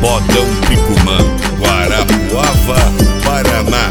Bodão Picumã, Guarapuava, Paraná.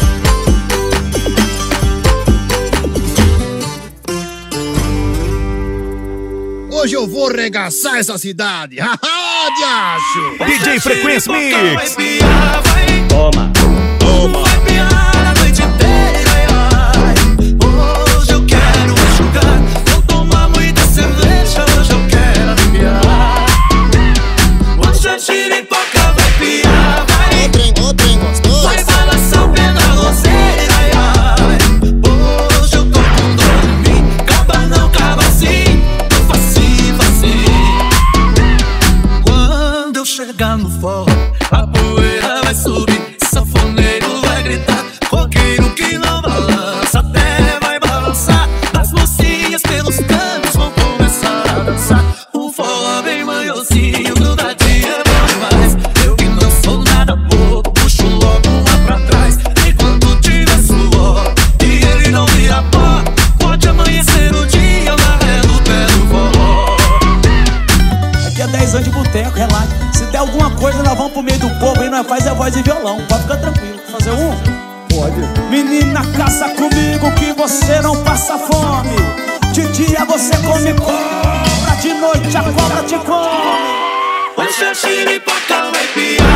Hoje eu vou regaçar essa cidade. Haha, diacho! DJ Frequência Mix. Toma, Toma! Vai piar a noite inteira, ai. Hoje eu quero jogar. Vou tomar muita cerveja, hoje eu quero arrepiar. Hoje a giripoca vai piar, vai. Ô trem gostoso. Vai balançar o pé na roseira, ai, ai. Hoje eu tô com dor em mim. Caba não, caba sim. Facinho, facinho. Quando eu chegar no forró, a poeira vai subir. Sanfoneiro vai gritar, roqueiro que não balança, até vai balançar. As mocinhas pelos cantos vão começar a dançar. O forró bem manhosinho, grudadinho é bom demais. Eu que não sou nada bobo, puxo logo lá pra trás. Enquanto tiver suor e ele não vira pó, pode amanhecer o dia na ré do pé do forró. aqui é 10 anos de boteco, relaxa. Se der alguma coisa, nós vamos pro meio do povo e nós faz a voz e violão. Pode ficar tranquilo. Fazer um? Pode. Menina, caça comigo que você não passa fome. De dia você come cobra, de noite a cobra te come. Hoje a giripoca vai piar.